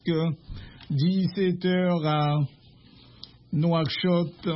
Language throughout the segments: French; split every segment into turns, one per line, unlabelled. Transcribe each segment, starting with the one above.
17h à Nouakchott,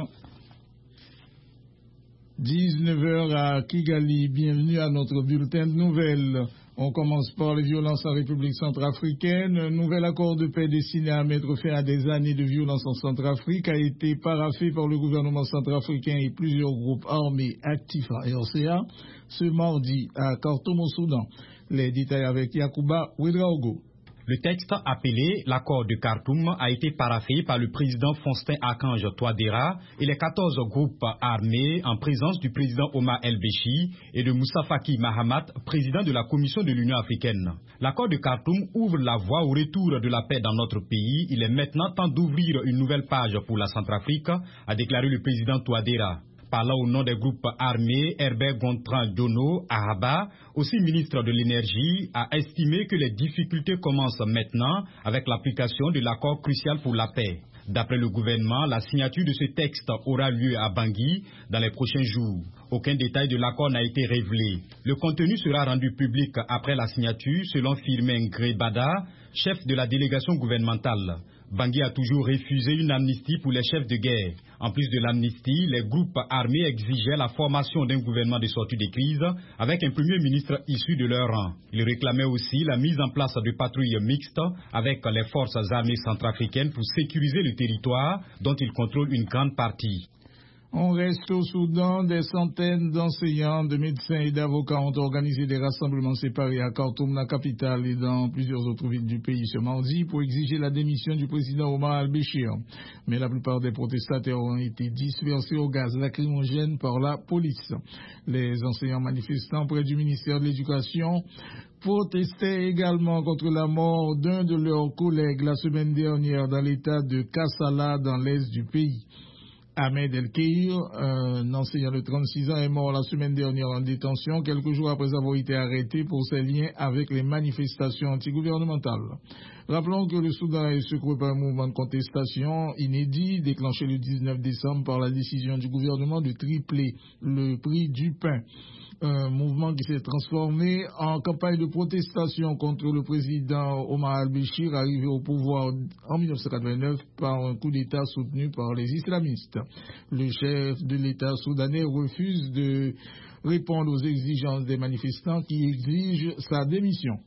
19h à Kigali. Bienvenue à notre bulletin de nouvelles. On commence par les violences en République centrafricaine. Un nouvel accord de paix destiné à mettre fin à des années de violence en Centrafrique a été paraphé par le gouvernement centrafricain et plusieurs groupes armés actifs en RCA ce mardi à Khartoum au Soudan. Les détails avec Yacouba Ouedraogo.
Le texte appelé l'accord de Khartoum a été paraphé par le président Faustin Archange Touadéra et les 14 groupes armés en présence du président Omar El-Béchi et de Moussa Faki Mahamat, président de la Commission de l'Union africaine. L'accord de Khartoum ouvre la voie au retour de la paix dans notre pays. Il est maintenant temps d'ouvrir une nouvelle page pour la Centrafrique, a déclaré le président Touadéra. Parlant au nom des groupes armés, Herbert Gontran Dono Ahaba, aussi ministre de l'Énergie, a estimé que les difficultés commencent maintenant avec l'application de l'accord crucial pour la paix. D'après le gouvernement, la signature de ce texte aura lieu à Bangui dans les prochains jours. Aucun détail de l'accord n'a été révélé. Le contenu sera rendu public après la signature, selon Firmin Grebada, chef de la délégation gouvernementale. Bangui a toujours refusé une amnistie pour les chefs de guerre. En plus de l'amnistie, les groupes armés exigeaient la formation d'un gouvernement de sortie de crise avec un premier ministre issu de leur rang. Ils réclamaient aussi la mise en place de patrouilles mixtes avec les forces armées centrafricaines pour sécuriser le territoire dont ils contrôlent une grande partie.
On reste au Soudan. Des centaines d'enseignants, de médecins et d'avocats ont organisé des rassemblements séparés à Khartoum, la capitale, et dans plusieurs autres villes du pays ce mardi pour exiger la démission du président Omar al-Béchir. Mais la plupart des protestataires ont été dispersés au gaz lacrymogène par la police. Les enseignants manifestants près du ministère de l'Éducation protestaient également contre la mort d'un de leurs collègues la semaine dernière dans l'état de Kassala, dans l'est du pays. Ahmed El-Keir, un enseignant de 36 ans, est mort la semaine dernière en détention, quelques jours après avoir été arrêté pour ses liens avec les manifestations antigouvernementales. Rappelons que le Soudan est secoué par un mouvement de contestation inédit, déclenché le 19 décembre par la décision du gouvernement de tripler le prix du pain. Un mouvement qui s'est transformé en campagne de protestation contre le président Omar al-Béchir, arrivé au pouvoir en 1989 par un coup d'État soutenu par les islamistes. Le chef de l'État soudanais refuse de répondre aux exigences des manifestants qui exigent sa démission.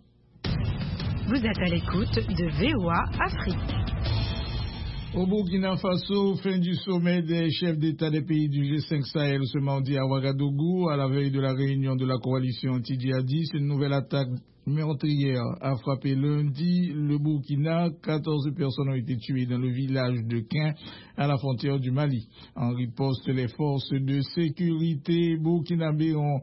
Vous êtes à l'écoute de VOA Afrique.
Au Burkina Faso, fin du sommet des chefs d'État des pays du G5 Sahel ce mardi à Ouagadougou, à la veille de la réunion de la coalition anti-djihadiste. Une nouvelle attaque meurtrière a frappé lundi le Burkina. 14 personnes ont été tuées dans le village de Quin, à la frontière du Mali. En riposte, les forces de sécurité burkinabées ont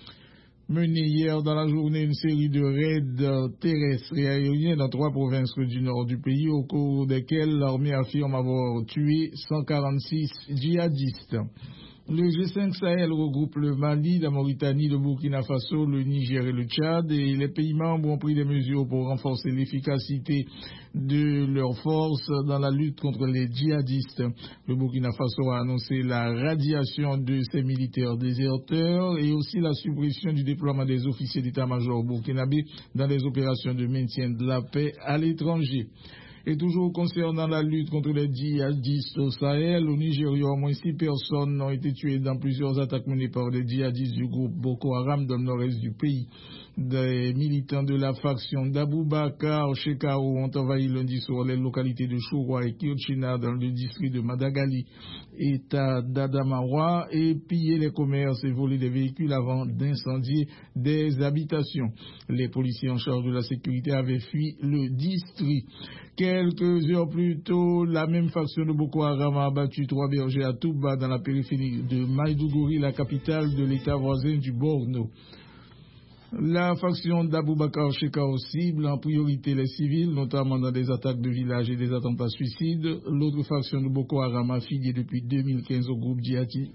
mené hier dans la journée une série de raids terrestres et aériens dans 3 provinces du nord du pays, au cours desquels l'armée affirme avoir tué 146 djihadistes. Le G5 Sahel regroupe le Mali, la Mauritanie, le Burkina Faso, le Niger et le Tchad, et les pays membres ont pris des mesures pour renforcer l'efficacité de leurs forces dans la lutte contre les djihadistes. Le Burkina Faso a annoncé la radiation de ses militaires déserteurs et aussi la suppression du déploiement des officiers d'état-major burkinabé dans les opérations de maintien de la paix à l'étranger. Et toujours concernant la lutte contre les djihadistes au Sahel, au Nigeria, au moins 6 personnes ont été tuées dans plusieurs attaques menées par des djihadistes du groupe Boko Haram dans le nord-est du pays. Des militants de la faction d'Aboubacar Shekau ont envahi lundi soir les localités de Choura et Kirchina dans le district de Madagali, État d'Adamawa, et pillé les commerces et volé des véhicules avant d'incendier des habitations. Les policiers en charge de la sécurité avaient fui le district. Quelques heures plus tôt, la même faction de Boko Haram a abattu 3 bergers à Touba dans la périphérie de Maïdougouri, la capitale de l'état voisin du Borno. La faction d'Aboubacar Shekau cible en priorité les civils, notamment dans des attaques de villages et des attentats suicides. L'autre faction de Boko Haram, affiliée depuis 2015 au groupe djihadiste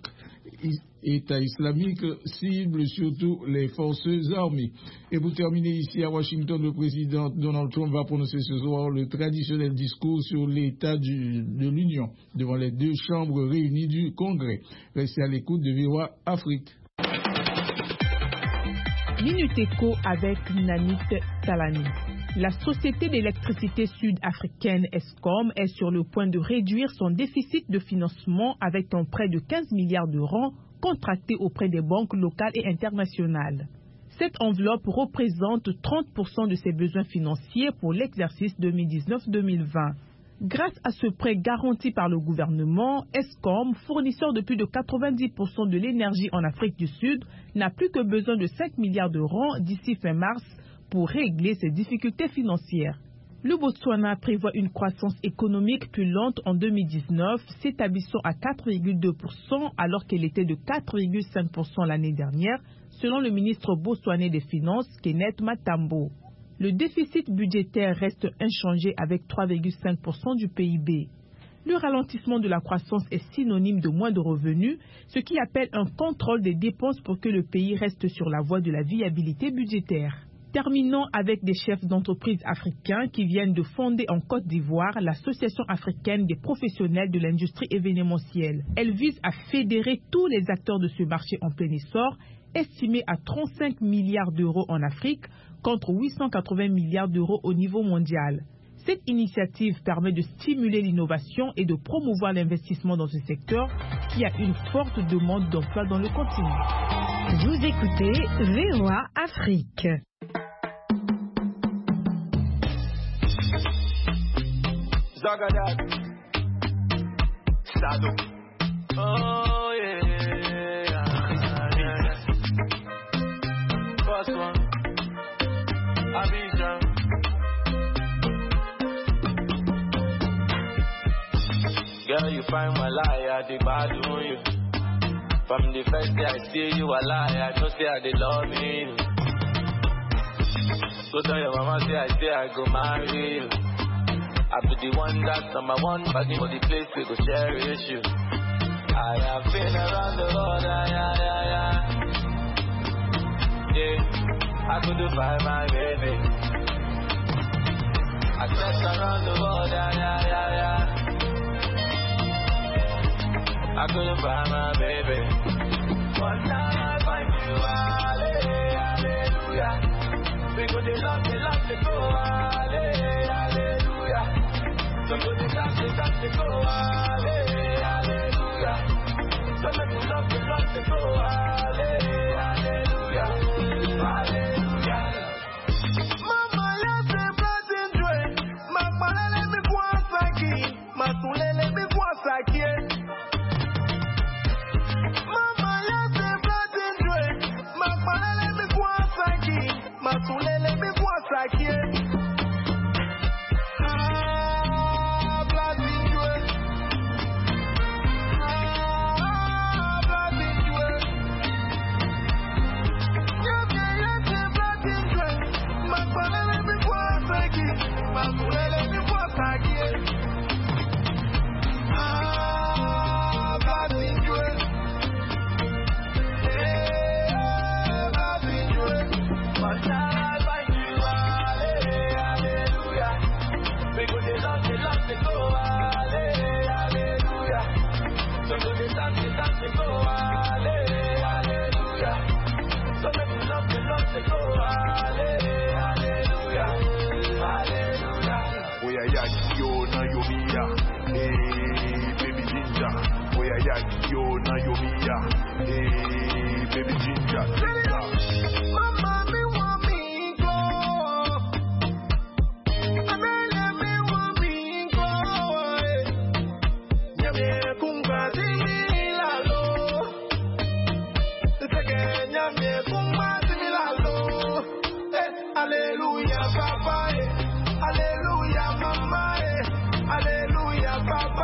État islamique, cible surtout les forces armées. Et pour terminer ici à Washington, le président Donald Trump va prononcer ce soir le traditionnel discours sur l'état de l'Union devant les 2 chambres réunies du Congrès. Restez à l'écoute de VOA Afrique.
Minute Éco avec Nanit Talani. La société d'électricité sud-africaine Eskom est sur le point de réduire son déficit de financement avec un prêt de 15 milliards d'euros contracté auprès des banques locales et internationales. Cette enveloppe représente 30% de ses besoins financiers pour l'exercice 2019-2020. Grâce à ce prêt garanti par le gouvernement, Eskom, fournisseur de plus de 90% de l'énergie en Afrique du Sud, n'a plus que besoin de 5 milliards d'euros d'ici fin mars pour régler ses difficultés financières. Le Botswana prévoit une croissance économique plus lente en 2019, s'établissant à 4,2% alors qu'elle était de 4,5% l'année dernière, selon le ministre botswanais des Finances, Kenneth Matambo. Le déficit budgétaire reste inchangé avec 3,5% du PIB. Le ralentissement de la croissance est synonyme de moins de revenus, ce qui appelle un contrôle des dépenses pour que le pays reste sur la voie de la viabilité budgétaire. Terminons avec des chefs d'entreprise africains qui viennent de fonder en Côte d'Ivoire l'Association africaine des professionnels de l'industrie événementielle. Elle vise à fédérer tous les acteurs de ce marché en plein essor, estimé à 35 milliards d'euros en Afrique, contre 880 milliards d'euros au niveau mondial. Cette initiative permet de stimuler l'innovation et de promouvoir l'investissement dans ce secteur qui a une forte demande d'emploi dans le continent.
Vous écoutez VOA Afrique.
Zagadat, Sado. Oh yeah, first one, Abidjan. Girl, you find my lie, the bad on you. From the first day I see you a lie, I know say I they love me. Go tell your mama say I go marry you. I be the one that's number one, but for the place we go cherish you. I have been around the world, yeah. I couldn't find my baby. I searched around the world, yeah. I couldn't find my baby. But now I find you, hallelujah. We go to love, to go, hallelujah. So go to dance, go, hallelujah. So let me love, to go, hallelujah. Hallelujah. Mama, let's say blessing joy. Mama, let me go asaki. Matule, let me go asaki. Mama, let's say blessing joy. Mama, let me go asaki. Matule, let me go asaki. Baby ginger, mama, me want me go. Amele me want me go. Nyame kumbazi milalo. Sege nyame kumbazi milalo. Hallelujah, papa. Hallelujah, mama. Hallelujah, papa.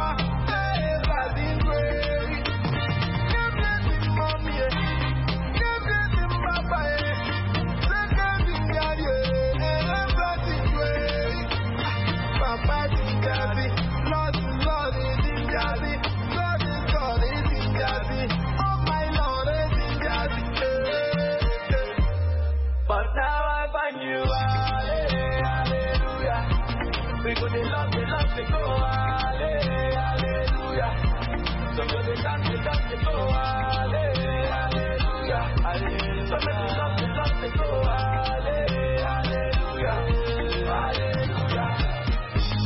Hallelujah.